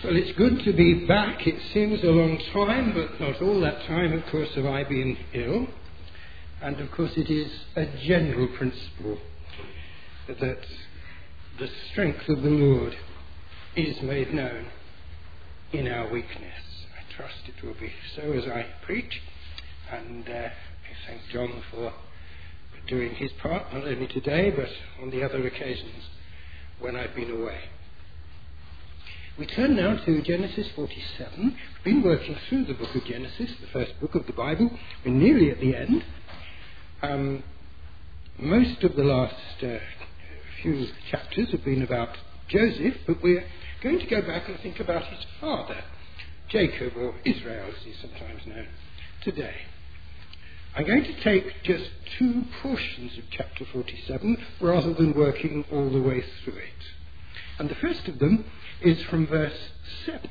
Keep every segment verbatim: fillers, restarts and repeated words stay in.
Well, it's good to be back. It seems a long time, but not all that time, of course, have I been ill. And, of course, it is a general principle that the strength of the Lord is made known in our weakness. I trust it will be so as I preach. And uh, I thank John for doing his part, not only today, but on the other occasions when I've been away. We turn now to Genesis forty-seven. We've been working through the book of Genesis, the first book of the Bible. We're nearly at the end. Um, most of the last uh, few chapters have been about Joseph, but we're going to go back and think about his father, Jacob, or Israel as he's sometimes known today. I'm going to take just two portions of chapter forty-seven rather than working all the way through it. And the first of them is from verse seven.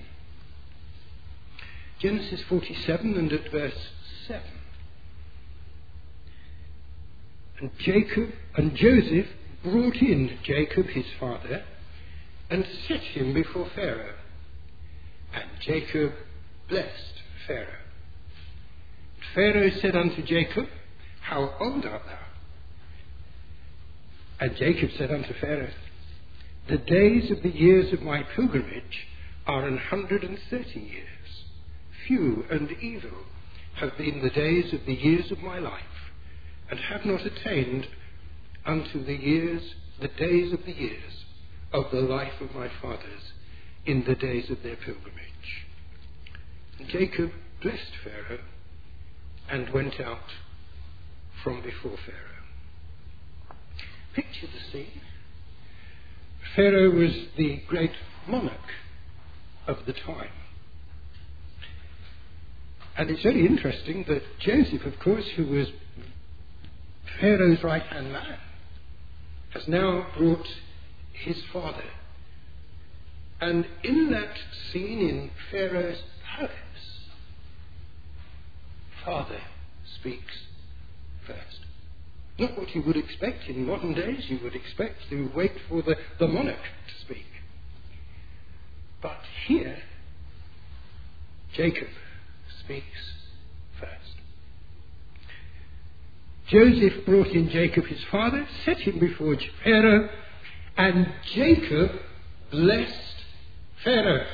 Genesis forty-seven and at verse seven. And Jacob and Joseph brought in Jacob his father and set him before Pharaoh. And Jacob blessed Pharaoh. Pharaoh said unto Jacob, How old art thou? And Jacob said unto Pharaoh, The days of the years of my pilgrimage are an hundred and thirty years. Few and evil have been the days of the years of my life, and have not attained unto the years, the days of the years of the life of my fathers in the days of their pilgrimage. And Jacob blessed Pharaoh and went out from before Pharaoh. Picture the scene. Pharaoh was the great monarch of the time. And it's very interesting that Joseph, of course, who was Pharaoh's right-hand man, has now brought his father. And in that scene in Pharaoh's palace, father speaks first. Not what you would expect in modern days. You would expect to wait for the, the monarch to speak. But here, Jacob speaks first. Joseph brought in Jacob his father, set him before Pharaoh, and Jacob blessed Pharaoh.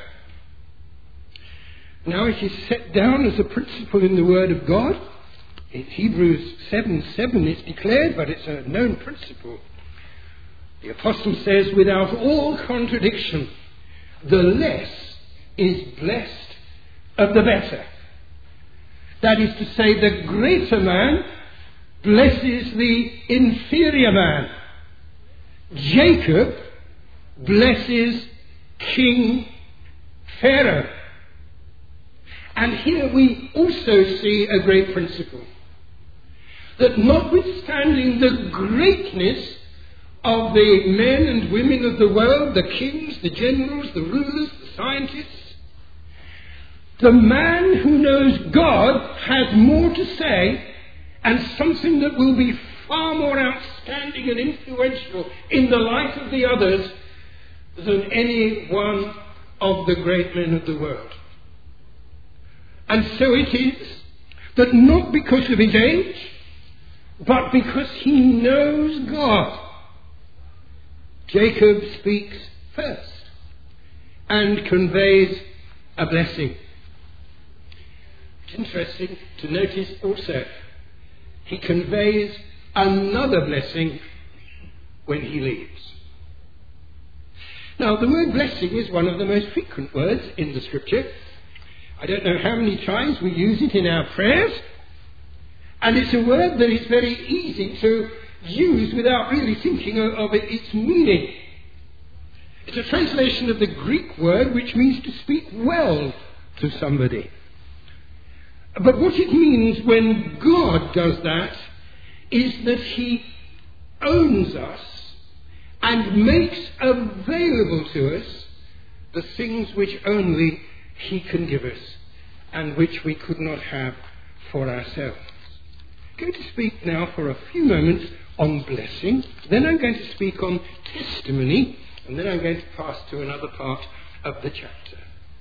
Now it is set down as a principle in the Word of God. In Hebrews seven seven it's declared, but it's a known principle. The apostle says, without all contradiction, the less is blessed of the better. That is to say, the greater man blesses the inferior man. Jacob blesses King Pharaoh. And here we also see a great principle. That notwithstanding the greatness of the men and women of the world, the kings, the generals, the rulers, the scientists, the man who knows God has more to say, and something that will be far more outstanding and influential in the life of the others than any one of the great men of the world. And so it is that not because of his age, but because he knows God, Jacob speaks first and conveys a blessing. It's interesting to notice also he conveys another blessing when he leaves. Now, the word blessing is one of the most frequent words in the Scripture. I don't know how many times we use it in our prayers, and it's a word that is very easy to use without really thinking of, of it, its meaning. It's a translation of the Greek word which means to speak well to somebody. But what it means when God does that is that he owns us and makes available to us the things which only he can give us and which we could not have for ourselves. I'm going to speak now for a few moments on blessing, then I'm going to speak on testimony, and then I'm going to pass to another part of the chapter.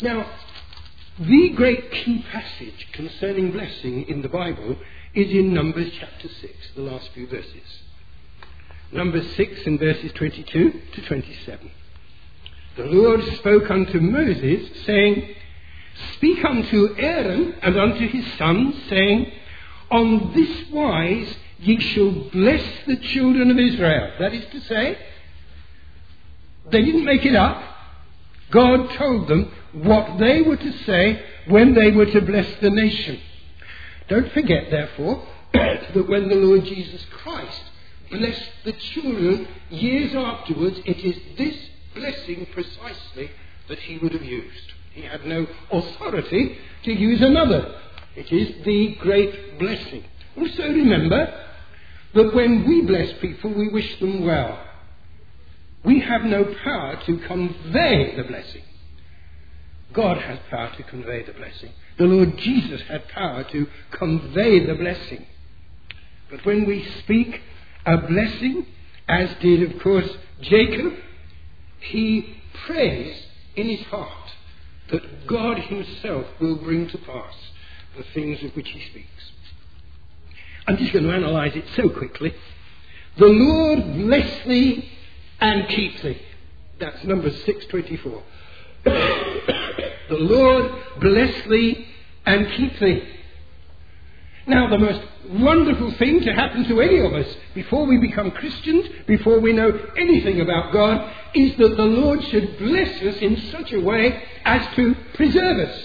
Now, the great key passage concerning blessing in the Bible is in Numbers chapter six, the last few verses. Numbers six and verses twenty-two to twenty-seven. The Lord spoke unto Moses, saying, Speak unto Aaron and unto his sons, saying, On this wise ye shall bless the children of Israel. That is to say, they didn't make it up. God told them what they were to say when they were to bless the nation. Don't forget, therefore, that when the Lord Jesus Christ blessed the children years afterwards, it is this blessing precisely that he would have used. He had no authority to use another. It is the great blessing. Also remember that when we bless people, we wish them well. We have no power to convey the blessing. God has power to convey the blessing. The Lord Jesus had power to convey the blessing. But when we speak a blessing, as did, of course, Jacob, he prays in his heart that God himself will bring to pass the things of which he speaks. I'm just going to analyse it so quickly. The Lord bless thee and keep thee. That's Numbers six twenty-four. The Lord bless thee and keep thee. Now, the most wonderful thing to happen to any of us before we become Christians, before we know anything about God, is that the Lord should bless us in such a way as to preserve us.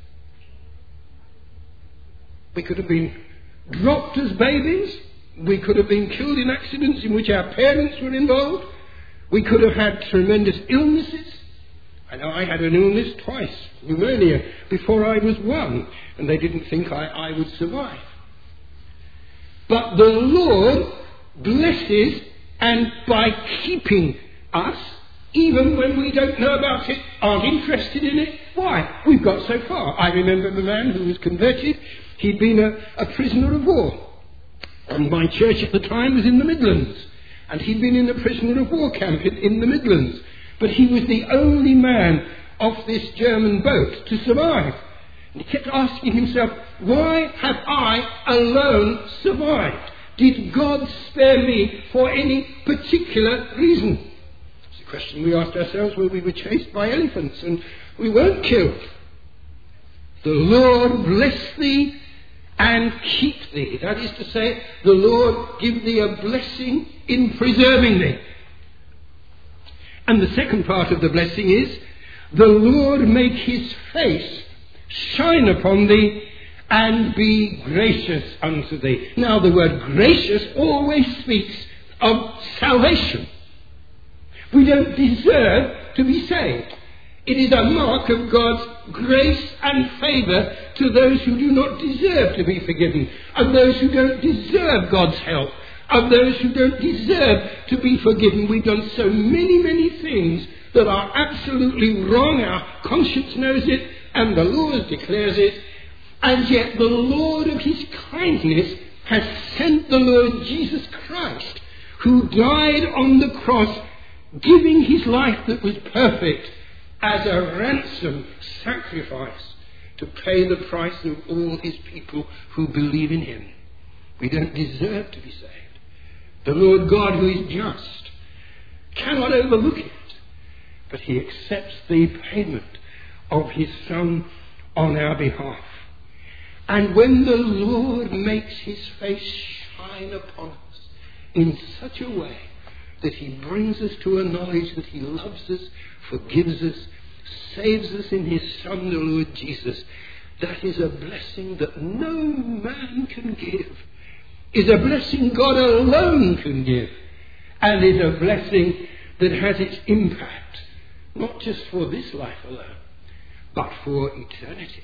We could have been dropped as babies. We could have been killed in accidents in which our parents were involved. We could have had tremendous illnesses. I know I had an illness twice, pneumonia, before I was one, and they didn't think I, I would survive. But the Lord blesses, and by keeping us, even when we don't know about it, aren't interested in it, why? We've got so far. I remember the man who was converted. He'd been a, a prisoner of war. And my church at the time was in the Midlands. And he'd been in a prisoner of war camp in, in the Midlands. But he was the only man off this German boat to survive. And he kept asking himself, why have I alone survived? Did God spare me for any particular reason? It's a question we asked ourselves when we were chased by elephants and we weren't killed. The Lord bless thee and keep thee. That is to say, the Lord give thee a blessing in preserving thee. And the second part of the blessing is, the Lord make his face shine upon thee and be gracious unto thee. Now, the word gracious always speaks of salvation. We don't deserve to be saved. It is a mark of God's grace and favour to those who do not deserve to be forgiven, of those who don't deserve God's help, of those who don't deserve to be forgiven. We've done so many, many things that are absolutely wrong. Our conscience knows it, and the Lord declares it. And yet the Lord of his kindness has sent the Lord Jesus Christ, who died on the cross, giving his life that was perfect, as a ransom sacrifice to pay the price of all his people who believe in him. We don't deserve to be saved. The Lord God, who is just, cannot overlook it, but he accepts the payment of his Son on our behalf. And when the Lord makes his face shine upon us in such a way that he brings us to a knowledge that he loves us, forgives us, saves us in his Son, the Lord Jesus, that is a blessing that no man can give, is a blessing God alone can give, and is a blessing that has its impact, not just for this life alone, but for eternity.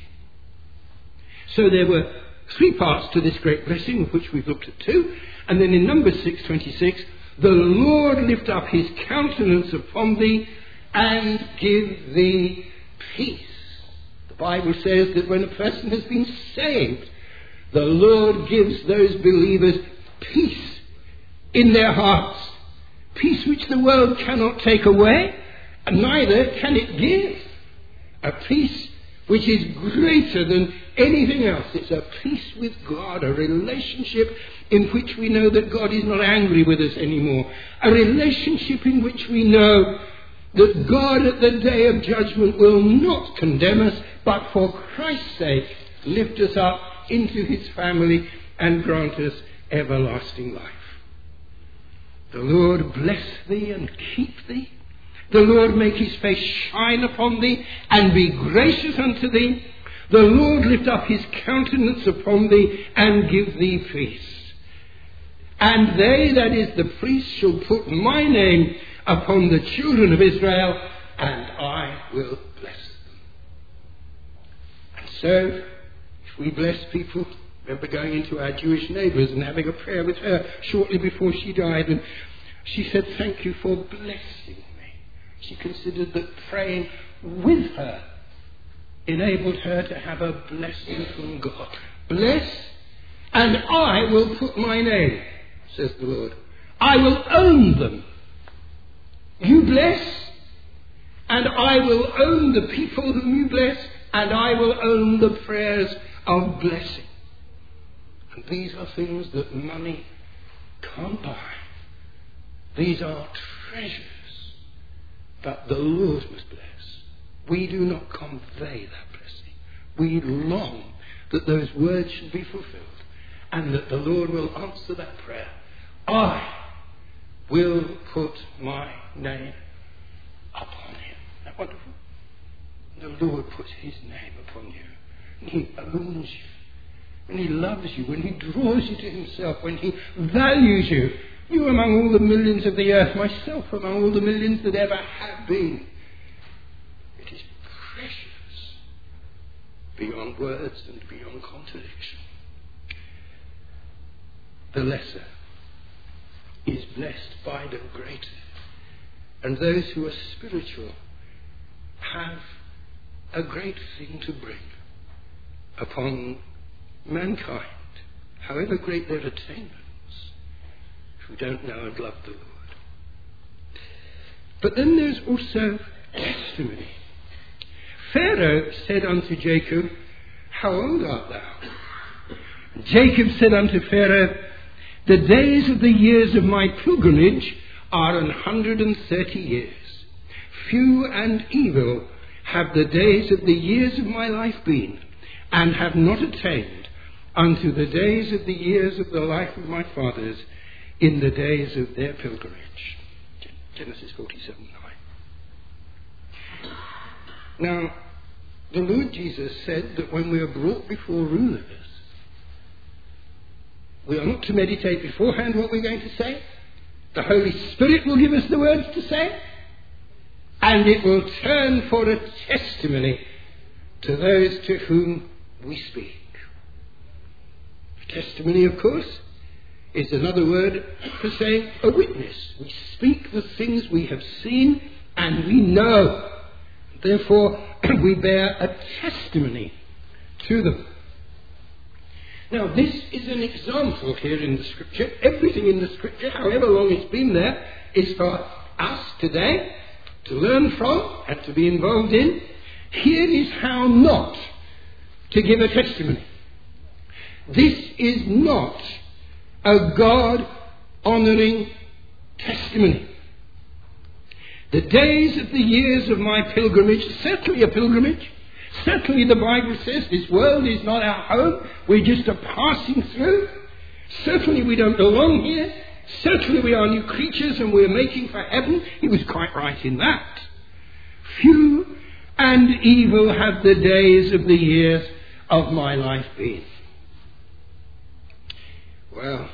So there were three parts to this great blessing, of which we've looked at two, and then in Numbers six twenty-six, the Lord lift up his countenance upon thee and give thee peace. The Bible says that when a person has been saved, the Lord gives those believers peace in their hearts. Peace which the world cannot take away, and neither can it give. A peace which is greater than anything else. It's a peace with God, a relationship in which we know that God is not angry with us anymore. A relationship in which we know that God at the day of judgment will not condemn us, but for Christ's sake lift us up into his family and grant us everlasting life. The Lord bless thee and keep thee. The Lord make his face shine upon thee and be gracious unto thee. The Lord lift up his countenance upon thee and give thee peace. And they, that is the priests, shall put my name upon the children of Israel, and I will bless them. And so, if we bless people, remember going into our Jewish neighbours and having a prayer with her shortly before she died, and she said, thank you for blessing me. She considered that praying with her enabled her to have a blessing from God. Bless, and I will put my name, says the Lord. I will own them. You bless, and I will own the people whom you bless, and I will own the prayers of blessing. And these are things that money can't buy. These are treasures that the Lord must bless. We do not convey that blessing. We long that those words should be fulfilled, and that the Lord will answer that prayer. I will put my name upon him. Isn't that wonderful? The Lord puts his name upon you. And he owns you. When he loves you, when he draws you to himself, when he values you. You among all the millions of the earth, myself among all the millions that ever have been. It is precious beyond words and beyond contradiction. The lesser is blessed by the greater. And those who are spiritual have a great thing to bring upon mankind, however great their attainments, who don't know and love the Lord. But then there's also testimony. Pharaoh said unto Jacob, how old art thou? Jacob said unto Pharaoh, the days of the years of my pilgrimage are an hundred and thirty years. Few and evil have the days of the years of my life been, and have not attained unto the days of the years of the life of my fathers in the days of their pilgrimage. Genesis forty-seven nine. Now, the Lord Jesus said that when we are brought before rulers, we are not to meditate beforehand what we're going to say. The Holy Spirit will give us the words to say, and it will turn for a testimony to those to whom we speak. Testimony, of course, is another word for saying a witness. We speak the things we have seen and we know. Therefore, we bear a testimony to them. Now, this is an example here in the Scripture. Everything in the Scripture, however long it's been there, is for us today to learn from and to be involved in. Here is how not to give a testimony. This is not a God-honouring testimony. The days of the years of my pilgrimage, certainly a pilgrimage. Certainly the Bible says this world is not our home. We're just a passing through. Certainly we don't belong here. Certainly we are new creatures and we're making for heaven. He was quite right in that. Few and evil have the days of the years of my life been. Well,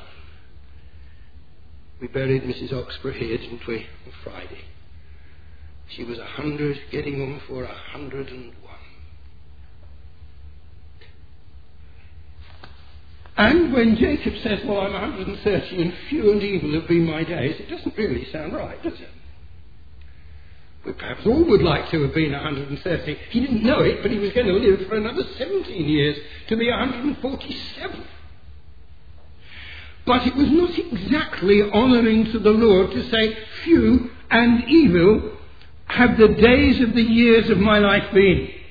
we buried Missus Oxborough here, didn't we, on Friday. She was a hundred, getting on for a hundred and one. And when Jacob says, well, I'm one hundred and thirty and few and evil have been my days, it doesn't really sound right, does it? We perhaps all would like to have been one hundred and thirty. He didn't know it, but he was going to live for another seventeen years to be one hundred and forty-seven. But it was not exactly honouring to the Lord to say, few and evil have the days of the years of my life been.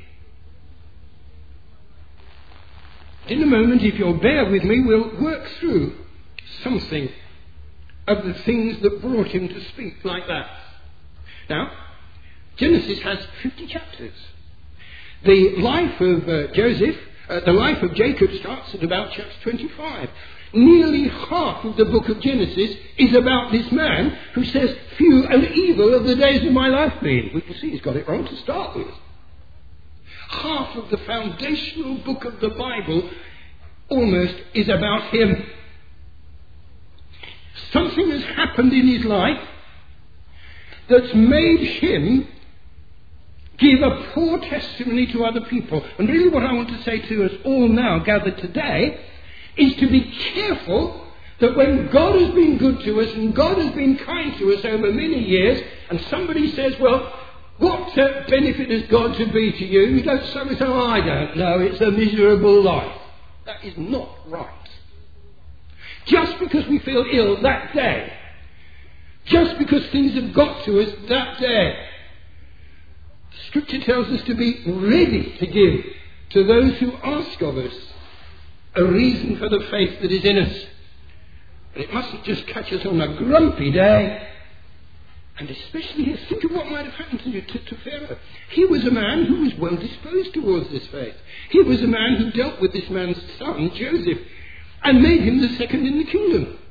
moment, if you'll bear with me, we'll work through something of the things that brought him to speak like that. Now, Genesis has fifty chapters. The life of uh, Joseph, uh, the life of Jacob starts at about chapter twenty-five. Nearly half of the book of Genesis is about this man who says, few and evil of the days of my life been. We can see he's got it wrong to start with. Half of the foundational book of the Bible almost is about him. Something has happened in his life that's made him give a poor testimony to other people. And really what I want to say to us all now gathered today is to be careful that when God has been good to us and God has been kind to us over many years, and somebody says, well, what uh, benefit has God to be to you? You don't suddenly say, oh, I don't know, it's a miserable life. That is not right. Just because we feel ill that day, just because things have got to us that day, Scripture tells us to be ready to give to those who ask of us a reason for the faith that is in us. But it mustn't just catch us on a grumpy day. And especially here, think of what might have happened to, to, to Pharaoh. He was a man who was well disposed towards this faith. He was a man who dealt with this man's son, Joseph, and made him the second in the kingdom.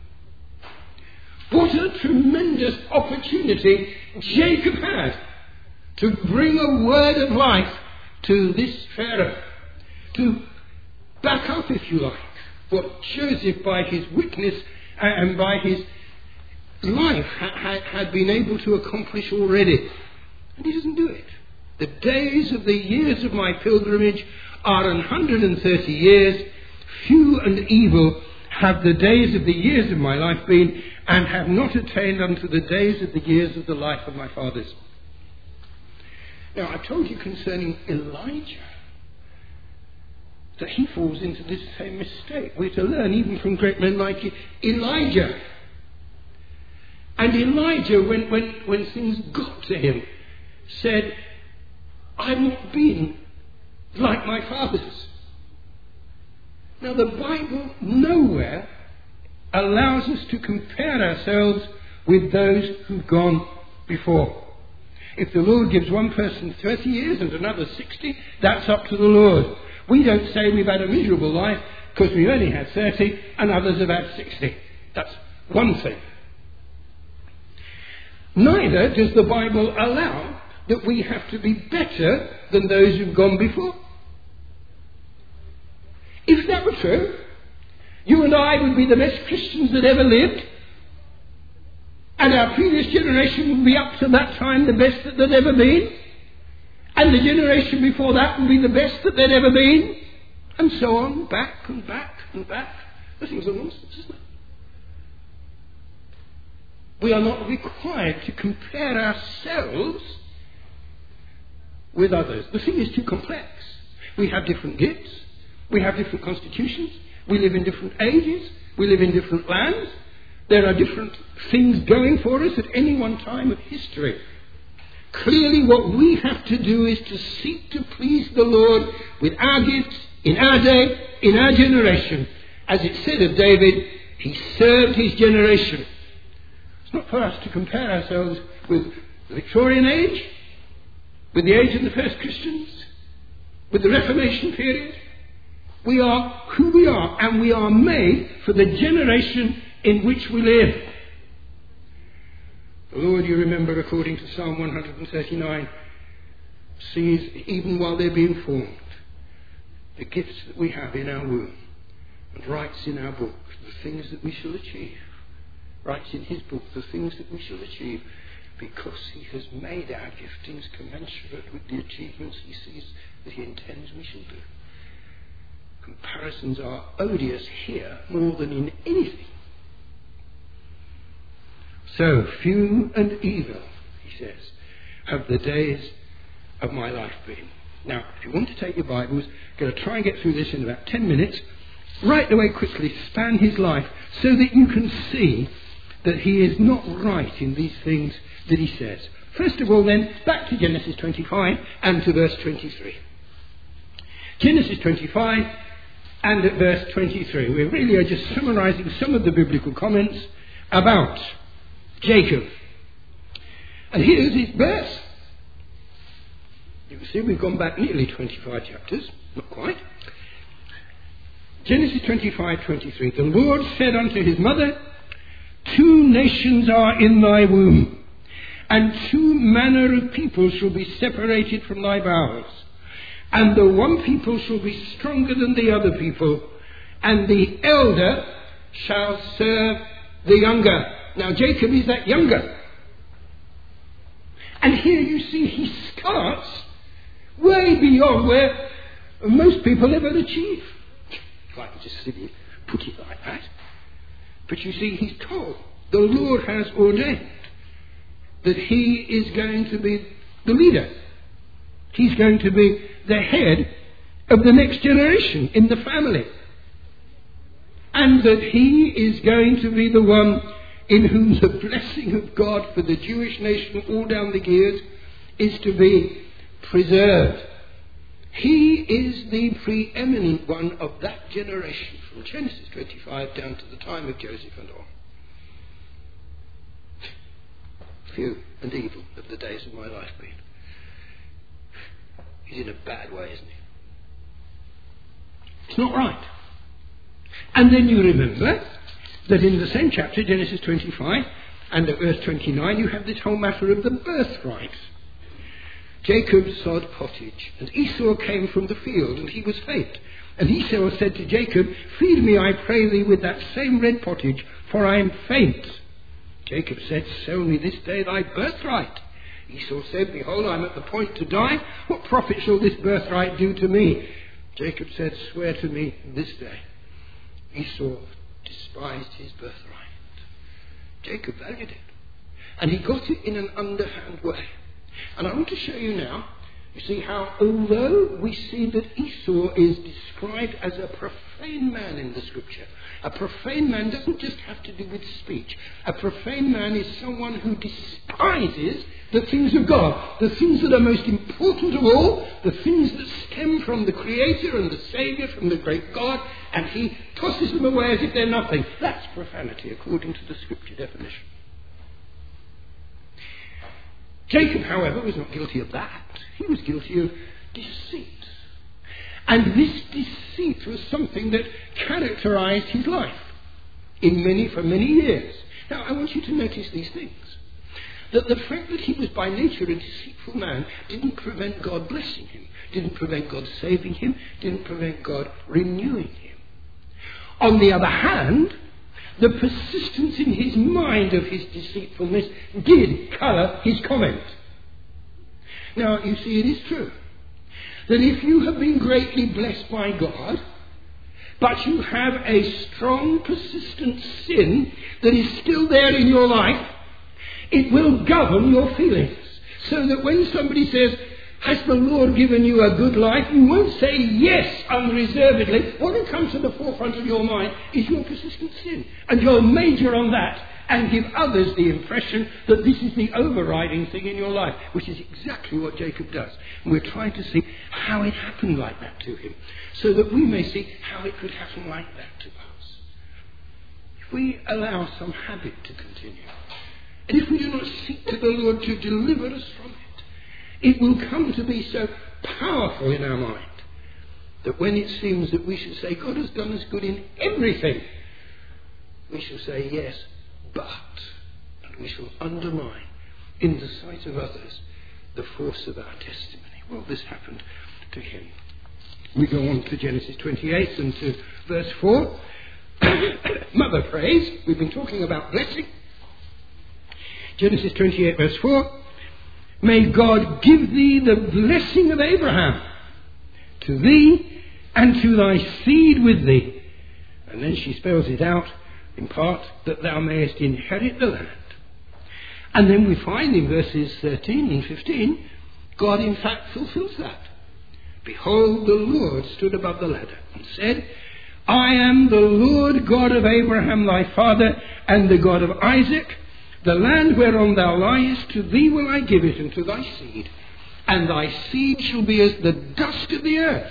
What a tremendous opportunity Jacob had to bring a word of life to this Pharaoh, to back up, if you like, what Joseph, by his witness and by his life, ha- had been able to accomplish already. And he doesn't do it. The days of the years of my pilgrimage are one hundred thirty years. Few and evil have the days of the years of my life been, and have not attained unto the days of the years of the life of my fathers. Now, I told you concerning Elijah that he falls into this same mistake. We're to learn even from great men like Elijah. And Elijah, when, when, when things got to him, said, I've not been like my fathers. Now, the Bible nowhere allows us to compare ourselves with those who've gone before. If the Lord gives one person thirty years and another sixty, that's up to the Lord. We don't say we've had a miserable life because we've only had thirty and others have had sixty. That's one thing. Neither does the Bible allow that we have to be better than those who've gone before. If that were true, you and I would be the best Christians that ever lived, and our previous generation would be up to that time the best that they'd ever been, and the generation before that would be the best that they'd ever been, and so on, back and back and back. This thing's a nonsense, isn't it? We are not required to compare ourselves with others. The thing is too complex. We have different gifts. We have different constitutions. We live in different ages. We live in different lands. There are different things going for us at any one time of history. Clearly what we have to do is to seek to please the Lord with our gifts, in our day, in our generation. As it said of David, he served his generation. It's not for us to compare ourselves with the Victorian age, with the age of the first Christians, with the Reformation period. We are who we are, and we are made for the generation in which we live. The Lord, you remember, according to Psalm one thirty-nine, sees, even while they're being formed, the gifts that we have in our womb, and writes in our book the things that we shall achieve. Writes in his book the things that we shall achieve, because he has made our giftings commensurate with the achievements he sees that he intends we shall do. Comparisons are odious here more than in anything. So, few and evil, he says, have the days of my life been. Now, if you want to take your Bibles, I'm going to try and get through this in about ten minutes. Right away quickly, span his life so that you can see that he is not right in these things that he says. First of all then, back to Genesis twenty-five and to verse twenty-three. Genesis twenty-five, and at verse twenty-three. We really are just summarizing some of the biblical comments about Jacob. And here's his birth. You can see we've gone back nearly twenty-five chapters, not quite. Genesis twenty-five twenty-three. The Lord said unto his mother, two nations are in thy womb, and two manner of people shall be separated from thy bowels. And the one people shall be stronger than the other people, and the elder shall serve the younger. Now Jacob is that younger. And here you see he starts way beyond where most people ever achieve. If I could just simply put it like that. But you see, he's told, the Lord has ordained that he is going to be the leader. He's going to be the head of the next generation in the family. And that he is going to be the one in whom the blessing of God for the Jewish nation all down the years is to be preserved. He is the preeminent one of that generation, from Genesis twenty-five down to the time of Joseph and on. Few and evil have the days of my life been. He's in a bad way, isn't he? It's not right. And then you remember that in the same chapter, Genesis twenty-five, and at verse twenty-nine, you have this whole matter of the birthright. Jacob sod pottage, and Esau came from the field, and he was faint. And Esau said to Jacob, feed me, I pray thee, with that same red pottage, for I am faint. Jacob said, sell me this day thy birthright. Esau said, behold, I am at the point to die. What profit shall this birthright do to me? Jacob said, swear to me this day. Esau despised his birthright. Jacob valued it. And he got it in an underhand way. And I want to show you now, you see how although we see that Esau is described as a profane man in the scripture, a profane man doesn't just have to do with speech. A profane man is someone who despises the things of God, the things that are most important of all, the things that stem from the Creator and the Saviour, from the great God, and he tosses them away as if they're nothing. That's profanity according to the scripture definition. Jacob, however, was not guilty of that. He was guilty of deceit. And this deceit was something that characterized his life in many, for many years. Now, I want you to notice these things. That the fact that he was by nature a deceitful man didn't prevent God blessing him, didn't prevent God saving him, didn't prevent God renewing him. On the other hand, the persistence in his mind of his deceitfulness did colour his comment. Now, you see, it is true that if you have been greatly blessed by God, but you have a strong, persistent sin that is still there in your life, it will govern your feelings. So that when somebody says, has the Lord given you a good life? You won't say yes unreservedly. What will come to the forefront of your mind is your persistent sin. And you'll major on that and give others the impression that this is the overriding thing in your life, which is exactly what Jacob does. And we're trying to see how it happened like that to him, so that we may see how it could happen like that to us. If we allow some habit to continue, and if we do not seek to the Lord to deliver us from it, it will come to be so powerful in our mind that when it seems that we should say, God has done us good in everything, we shall say, yes, but, and we shall undermine in the sight of others the force of our testimony. Well, this happened to him. We go on to Genesis twenty-eight and to verse four. Mother prays. We've been talking about blessing. Genesis twenty-eight verse four. May God give thee the blessing of Abraham to thee and to thy seed with thee. And then she spells it out in part, that thou mayest inherit the land. And then we find in verses thirteen and fifteen, God in fact fulfills that. Behold, the Lord stood above the ladder and said, I am the Lord God of Abraham thy father and the God of Isaac. The land whereon thou liest, to thee will I give it, and to thy seed. And thy seed shall be as the dust of the earth,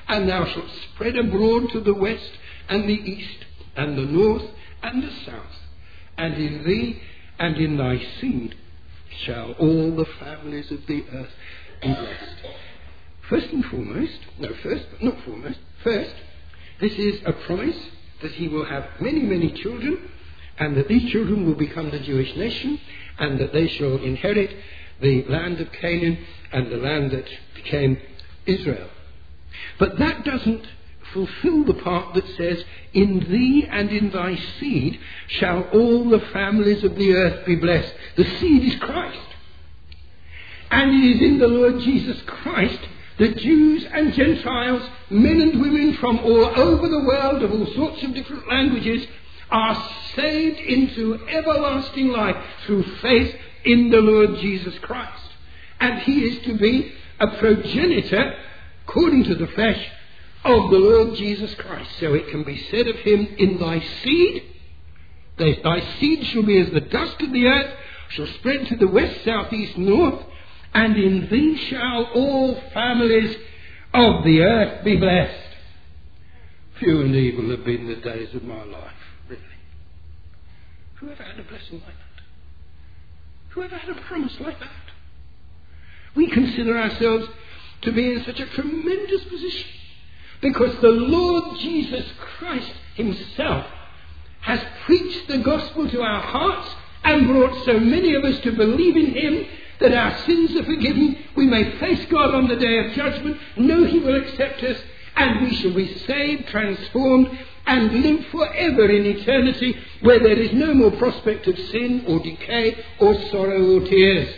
and thou shalt spread abroad to the west and the east and the north and the south, and in thee and in thy seed shall all the families of the earth be blessed. First and foremost, no, first, but not foremost, first, this is a promise that he will have many, many children, and that these children will become the Jewish nation, and that they shall inherit the land of Canaan and the land that became Israel. But that doesn't fulfill the part that says, in thee and in thy seed shall all the families of the earth be blessed. The seed is Christ. And it is in the Lord Jesus Christ that Jews and Gentiles, men and women from all over the world of all sorts of different languages, are saved into everlasting life through faith in the Lord Jesus Christ. And he is to be a progenitor, according to the flesh, of the Lord Jesus Christ. So it can be said of him, in thy seed, thy seed shall be as the dust of the earth, shall spread to the west, south, east, north, and in thee shall all families of the earth be blessed. Few and evil have been the days of my life, really. Who ever had a blessing like that? Who ever had a promise like that? We consider ourselves to be in such a tremendous position because the Lord Jesus Christ himself has preached the gospel to our hearts and brought so many of us to believe in him that our sins are forgiven, we may face God on the day of judgment, know he will accept us, and we shall be saved, transformed, and live forever in eternity where there is no more prospect of sin or decay or sorrow or tears.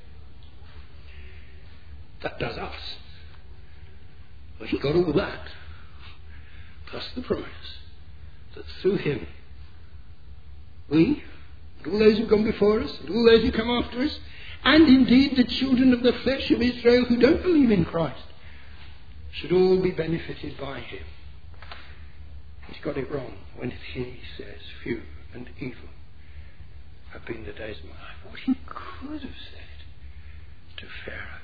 That does us. Well, he got all that, plus the promise that through him, we, and all those who have gone before us, and all those who come after us, and indeed the children of the flesh of Israel who don't believe in Christ, should all be benefited by him. He's got it wrong when he says, few and evil have been the days of my life. What he could have said to Pharaoh.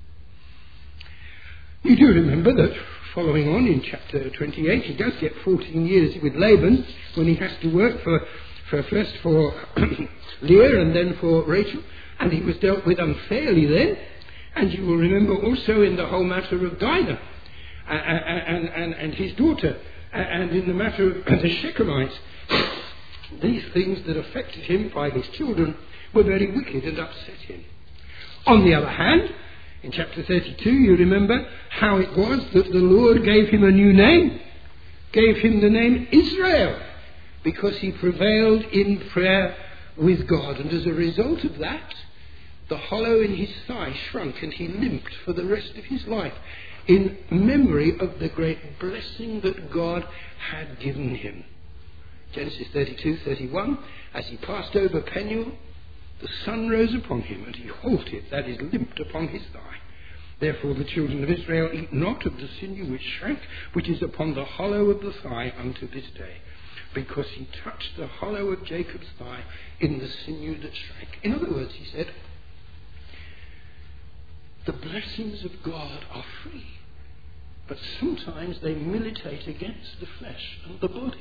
You do remember that following on in chapter twenty-eight, he does get fourteen years with Laban when he has to work for, for first for Leah and then for Rachel, and he was dealt with unfairly then. And you will remember also in the whole matter of Dinah and, and, and, and his daughter, and in the matter of the Shechemites, these things that affected him by his children were very wicked and upset him. On the other hand, in chapter thirty-two, you remember how it was that the Lord gave him a new name, gave him the name Israel, because he prevailed in prayer with God. And as a result of that, the hollow in his thigh shrunk and he limped for the rest of his life in memory of the great blessing that God had given him. Genesis thirty-two thirty-one, as he passed over Peniel, the sun rose upon him, and he halted, that is, limped upon his thigh. Therefore the children of Israel eat not of the sinew which shrank, which is upon the hollow of the thigh unto this day, because he touched the hollow of Jacob's thigh in the sinew that shrank. In other words, he said, the blessings of God are free, but sometimes they militate against the flesh and the body.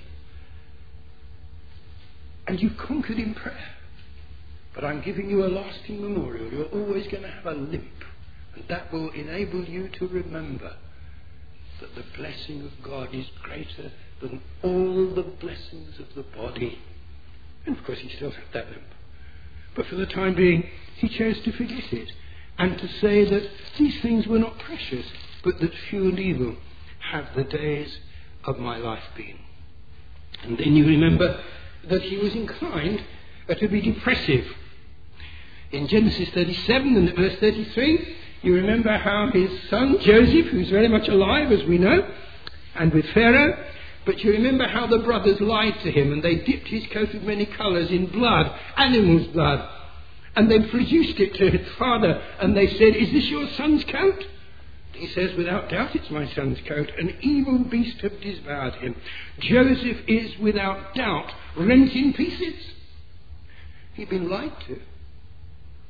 And you've conquered in prayer. But I'm giving you a lasting memorial. You're always going to have a limp. And that will enable you to remember that the blessing of God is greater than all the blessings of the body. And of course he still had that limp. But for the time being, he chose to forget it. And to say that these things were not precious, but that few and evil have the days of my life been. And then you remember that he was inclined uh, to be depressive. In Genesis thirty-seven and at verse thirty-three, you remember how his son Joseph, who's very much alive as we know, and with Pharaoh, but you remember how the brothers lied to him and they dipped his coat of many colours in blood, animal's blood, and they produced it to his father and they said, is this your son's coat? He says, without doubt it's my son's coat. An evil beast have devoured him. Joseph is without doubt rent in pieces. He'd been lied to.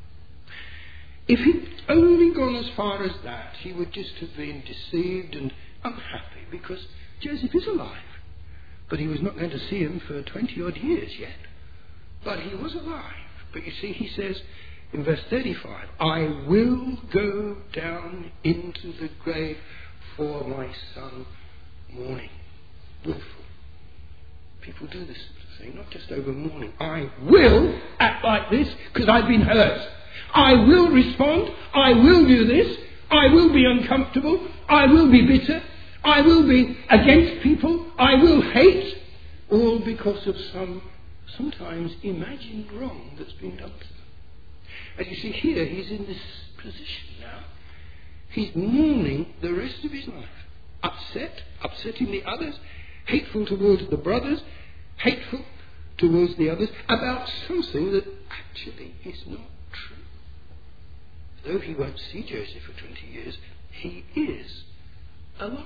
If he'd only gone as far as that, he would just have been deceived and unhappy because Joseph is alive. But he was not going to see him for twenty odd years yet. But he was alive. But you see, he says in verse thirty-five, I will go down into the grave for my son mourning. Willful. People do this sort of thing, not just over mourning. I will act like this because I've been hurt. I will respond. I will do this. I will be uncomfortable. I will be bitter. I will be against people. I will hate. All because of some sometimes imagined wrong that's been done to them. And you see here, he's in this position now. He's mourning the rest of his life. Upset, upsetting the others, hateful towards the brothers, hateful towards the others, about something that actually is not true. Though he won't see Joseph for twenty years, he is alive.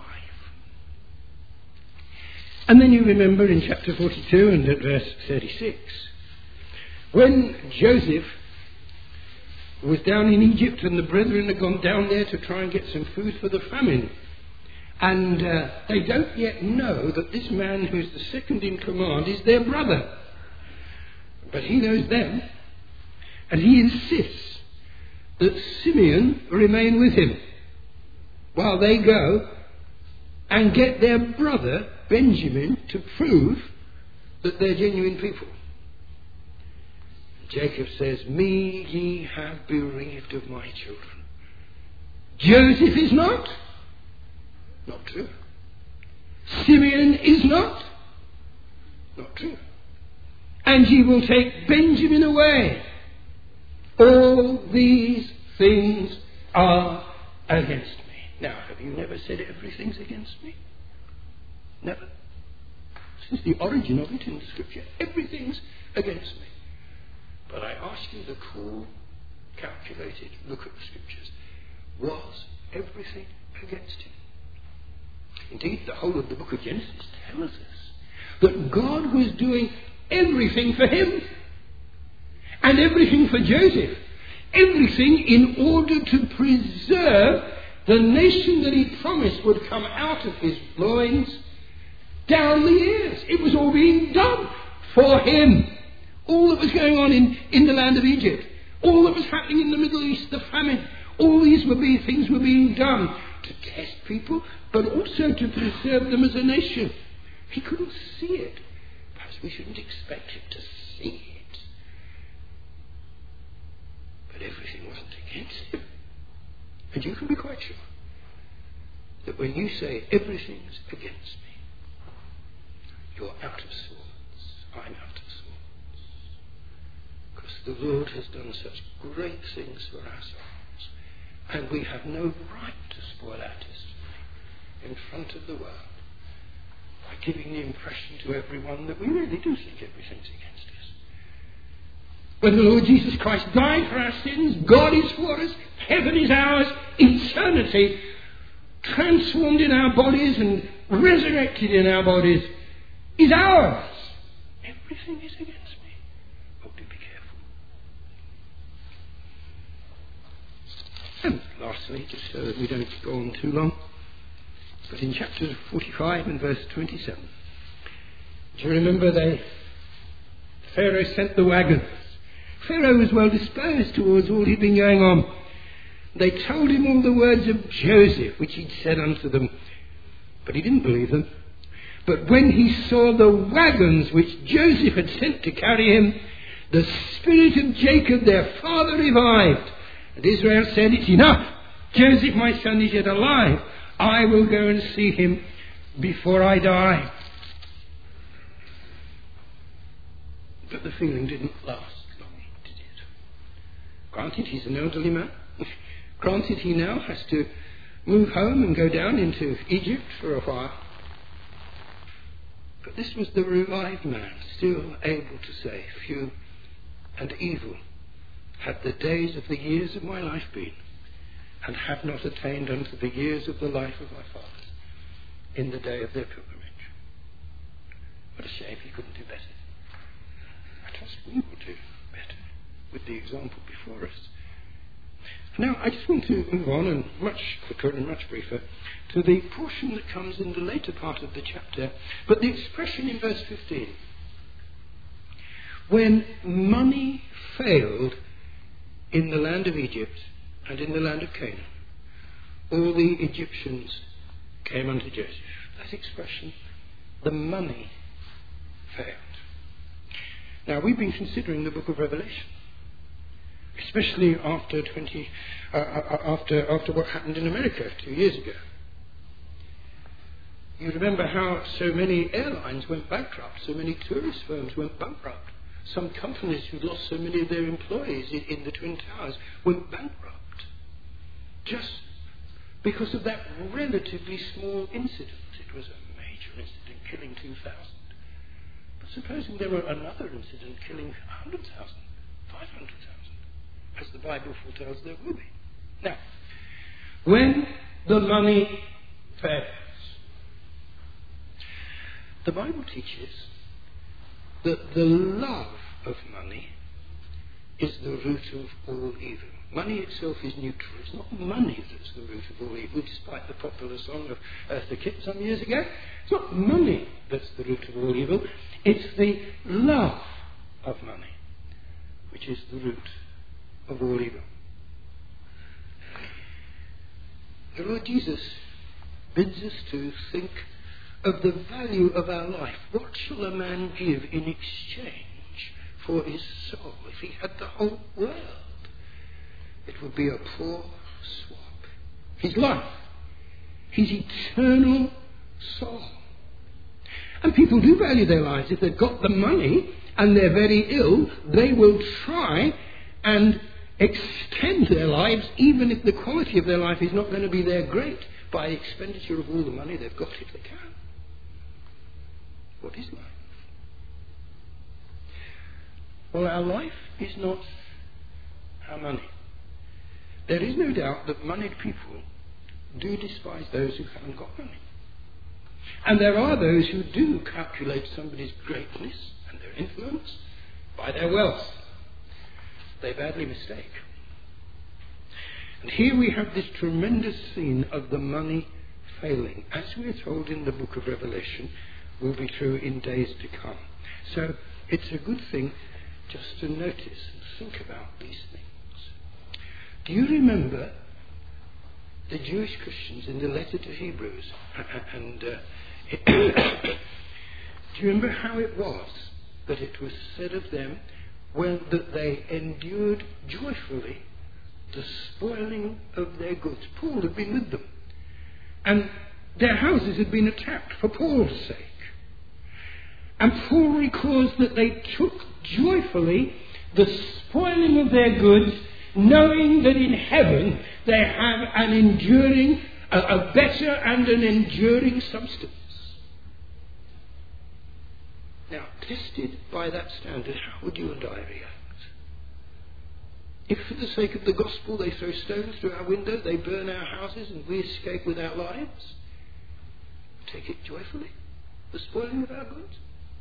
And then you remember in chapter forty-two and at verse thirty-six, when Joseph was down in Egypt and the brethren had gone down there to try and get some food for the famine. And uh, they don't yet know that this man who's the second in command is their brother. But he knows them, and he insists that Simeon remain with him while they go and get their brother Benjamin to prove that they're genuine people. Jacob says, me ye have bereaved of my children. Joseph is not. Not true. Simeon is not. Not true. And ye will take Benjamin away. All these things are against me. Now, have you never said everything's against me? Never. Since the origin of it in the Scripture, everything's against me. But I ask you the cool, calculated look at the Scriptures. Was everything against him? Indeed, the whole of the book of Genesis tells us that God was doing everything for him and everything for Joseph. Everything in order to preserve the nation that he promised would come out of his loins down the years. It was all being done for him. All that was going on in, in the land of Egypt, all that was happening in the Middle East, the famine, all these were being, things were being done to test people, but also to preserve them as a nation. He couldn't see it. Perhaps we shouldn't expect him to see it. But everything wasn't against him. And you can be quite sure that when you say everything's against me, you're out of sorts. I'm out of sorts. Because the Lord has done such great things for our souls, and we have no right to spoil our testimony in front of the world by giving the impression to everyone that we really do think everything's against us. When the Lord Jesus Christ died for our sins, God is for us, heaven is ours, eternity transformed in our bodies and resurrected in our bodies is ours. Everything is against me. Oh, do be careful. And lastly, just so that we don't go on too long, but in chapter forty-five and verse twenty-seven, do you remember they Pharaoh sent the wagons. Pharaoh was well disposed towards all he'd been going on. They told him all the words of Joseph, which he'd said unto them, but he didn't believe them. But when he saw the wagons which Joseph had sent to carry him, the spirit of Jacob their father revived. And Israel said, it's enough. Joseph my son is yet alive. I will go and see him before I die. But the feeling didn't last long, did it? Granted, he's an elderly man. Granted, he now has to move home and go down into Egypt for a while. But this was the revived man, still able to say, few and evil have the days of the years of my life been, and have not attained unto the years of the life of my fathers in the day of their pilgrimage. What a shame he couldn't do better. I trust we will do better with the example before us. Now, I just want to move on, and much quicker and much briefer, to the portion that comes in the later part of the chapter, but the expression in verse fifteen. When money failed in the land of Egypt and in the land of Canaan, all the Egyptians came unto Joseph. That expression, the money failed. Now, we've been considering the book of Revelation, especially after twenty, uh, after after what happened in America two years ago. You remember how so many airlines went bankrupt, so many tourist firms went bankrupt. Some companies who lost so many of their employees in, in the Twin Towers went bankrupt, just because of that relatively small incident. It was a major incident, killing two thousand. But supposing there were another incident killing one hundred thousand, five hundred thousand, as the Bible foretells there will be. Now, when the money fails, the Bible teaches that the love of money is the root of all evil. Money itself is neutral. It's not money that's the root of all evil, despite the popular song of Eartha Kitt some years ago. It's not money that's the root of all evil. It's the love of money which is the root of all evil. The Lord Jesus bids us to think of the value of our life. What shall a man give in exchange for his soul? If he had the whole world, it would be a poor swap. His life, his eternal soul. And people do value their lives. If they've got the money and they're very ill, they will try and extend their lives, even if the quality of their life is not going to be there great, by expenditure of all the money they've got if they can. What is life? Well, our life is not our money. There is no doubt that moneyed people do despise those who haven't got money. And there are those who do calculate somebody's greatness and their influence by their wealth. They badly mistake. And here we have this tremendous scene of the money failing, as we are told in the book of Revelation will be true in days to come. So it's a good thing just to notice and think about these things. Do you remember the Jewish Christians in the letter to Hebrews? And uh, it, do you remember how it was that it was said of them when that they endured joyfully the spoiling of their goods? Paul had been with them, and their houses had been attacked for Paul's sake. And Paul records that they took joyfully the spoiling of their goods, knowing that in heaven they have an enduring, a, a better and an enduring substance. Now, tested by that standard, how would you and I react? If for the sake of the gospel they throw stones through our window, they burn our houses, and we escape with our lives, take it joyfully, the spoiling of our goods?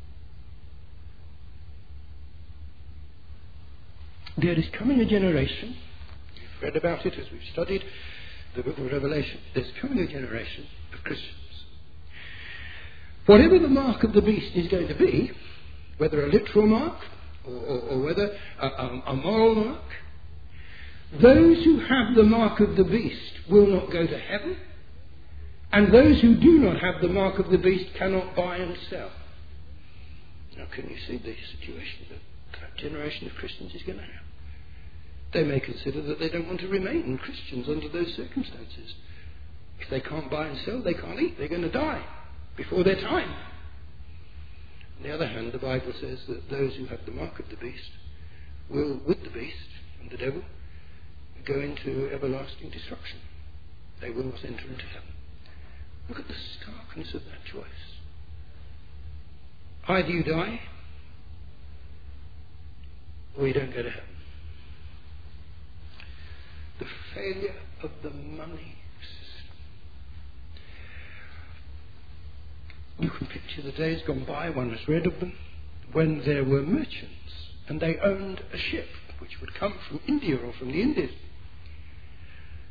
There is coming a generation, you've read about it as we've studied the book of Revelation, there's coming a generation of Christians. Whatever the mark of the beast is going to be, whether a literal mark or, or, or whether a, a, a moral mark, those who have the mark of the beast will not go to heaven, and those who do not have the mark of the beast cannot buy and sell. Now, can you see the situation that that generation of Christians is going to have? They may consider that they don't want to remain Christians under those circumstances. If they can't buy and sell, they can't eat. They're going to die before their time. On the other hand, the Bible says that those who have the mark of the beast will, with the beast and the devil, go into everlasting destruction. They will not enter into heaven. Look at the starkness of that choice. Either you die, or you don't go to heaven. The failure of the money system. You can picture the days gone by, one has read of them, when there were merchants and they owned a ship which would come from India or from the Indies.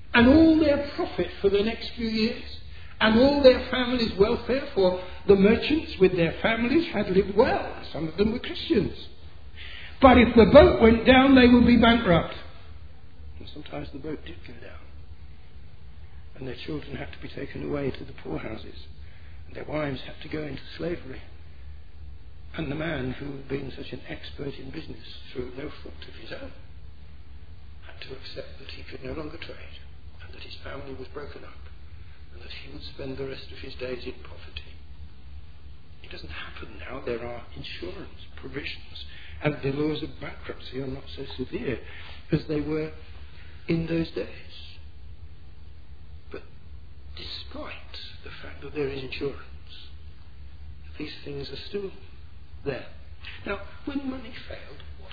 and all their profit for the next few years, and all their family's welfare, for the merchants with their families had lived well. Some of them were Christians. But if the boat went down, they would be bankrupt. And sometimes the boat did go down. And their children had to be taken away to the poorhouses. And their wives had to go into slavery. And the man, who had been such an expert in business through no fault of his own, had to accept that he could no longer trade, and that his family was broken up, and that he would spend the rest of his days in poverty. It doesn't happen now. There are insurance provisions, and the laws of bankruptcy are not so severe as they were in those days. But despite the fact that there is insurance, these things are still there. Now, when money failed, what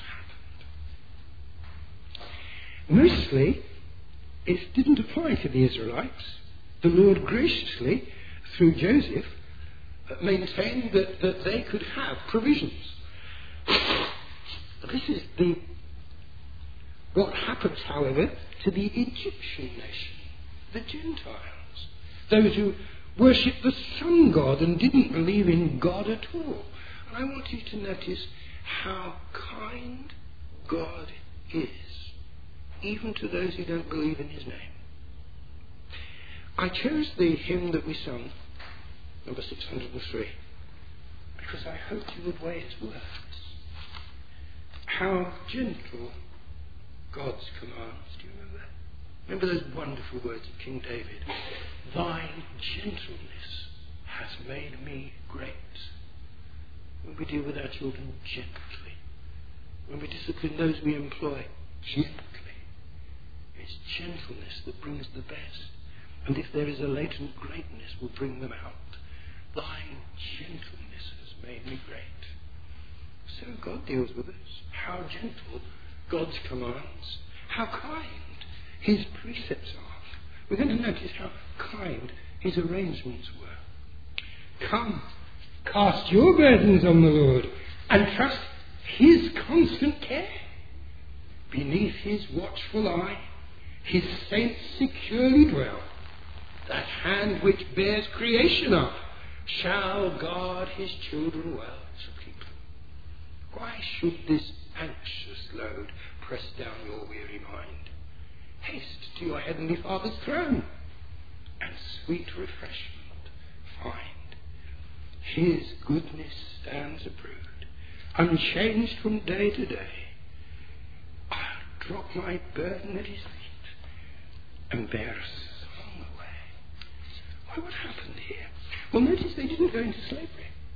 happened? Mostly, it didn't apply to the Israelites. The Lord graciously, through Joseph, maintained that, that they could have provisions. This is the what happens, however, to the Egyptian nation, the Gentiles, those who worshipped the sun god and didn't believe in God at all. And I want you to notice how kind God is, even to those who don't believe in his name. I chose the hymn that we sung, number six hundred three, because I hoped you would weigh its words. How gentle God's commands. Do you remember that? Remember those wonderful words of King David? Thy gentleness has made me great. When we deal with our children gently, when we discipline those we employ gently, it's gentleness that brings the best. And if there is a latent greatness, will bring them out. Thy gentleness has made me great. So God deals with us. How gentle God's commands. How kind his precepts are. We're going to notice how kind his arrangements were. Come, cast your burdens on the Lord and trust his constant care. Beneath his watchful eye, his saints securely dwell. That hand which bears creation up shall guard his children well. Shall keep them. Why should this anxious load press down your weary mind? Haste to your heavenly Father's throne, and sweet refreshment find. His goodness stands approved, unchanged from day to day. I'll drop my burden at his feet and bear a song away. Why, what happened here? Well, notice they didn't go into slavery.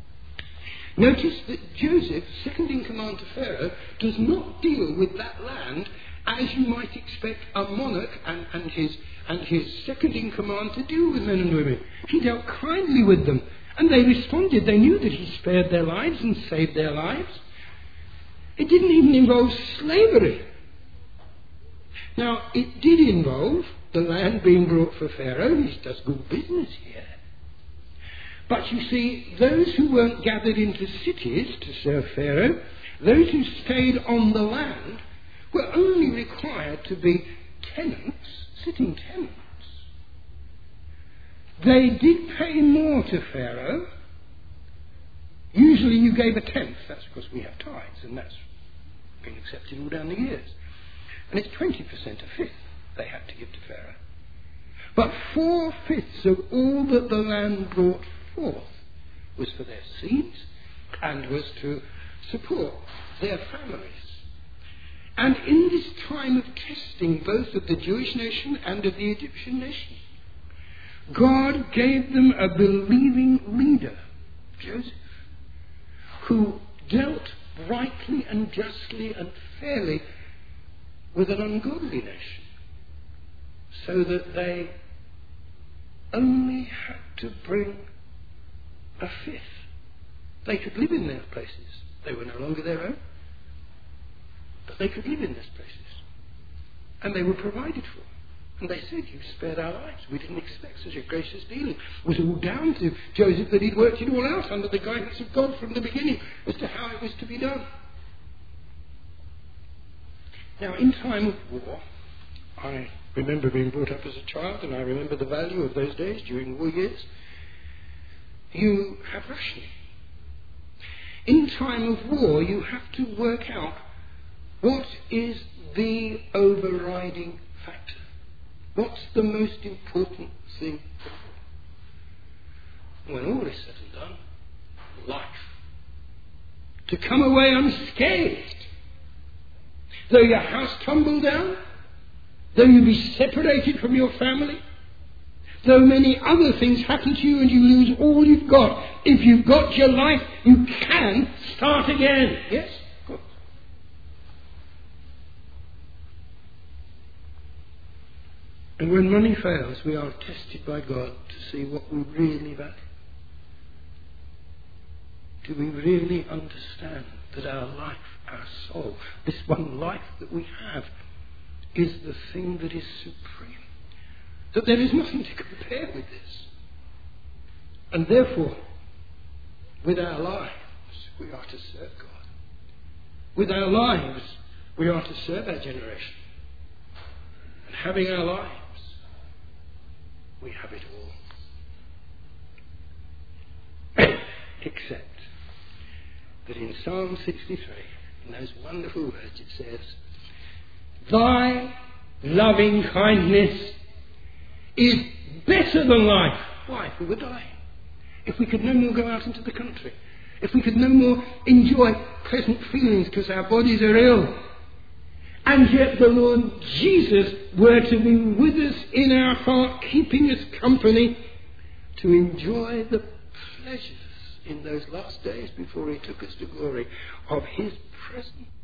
Notice that Joseph, second in command to Pharaoh, does not deal with that land as you might expect a monarch and, and, his, and his second in command to deal with men and women. He dealt kindly with them, and they responded. They knew that he spared their lives and saved their lives. It didn't even involve slavery. Now, it did involve the land being brought for Pharaoh. He does good business here. But you see, those who weren't gathered into cities to serve Pharaoh, those who stayed on the land, were only required to be tenants, sitting tenants. They did pay more to Pharaoh. Usually you gave a tenth. That's because we have tithes, and that's been accepted all down the years. And it's twenty percent, a fifth, they had to give to Pharaoh. But four-fifths of all that the land brought forth was for their seeds and was to support their families. And in this time of testing, both of the Jewish nation and of the Egyptian nation, God gave them a believing leader, Joseph, who dealt rightly and justly and fairly with an ungodly nation, so that they only had to bring a fifth. They could live in their places. They were no longer their own, but they could live in those places. And they were provided for. And they said, you spared our lives. We didn't expect such a gracious dealing. It was all down to Joseph that he'd worked it all out under the guidance of God from the beginning as to how it was to be done. Now, in time of war, I remember being brought up as a child, and I remember the value of those days during war years. You have rationing. In time of war, you have to work out what is the overriding factor. What's the most important thing? When all is said and done, life. To come away unscathed. Though your house tumble down, though you be separated from your family, though many other things happen to you and you lose all you've got, if you've got your life, you can start again. Yes? Good. And when money fails, we are tested by God to see what we really value. Do we really understand that our life, our soul, this one life that we have, is the thing that is supreme? That there is nothing to compare with this. And therefore, with our lives, we are to serve God. With our lives, we are to serve our generation. And having our lives, we have it all. Except that in Psalm sixty-three, in those wonderful words, it says, Thy loving kindness is better than life. Why? If we were dying. If we could no more go out into the country. If we could no more enjoy pleasant feelings because our bodies are ill. And yet the Lord Jesus were to be with us in our heart, keeping us company, to enjoy the pleasures in those last days before he took us to glory of his presence.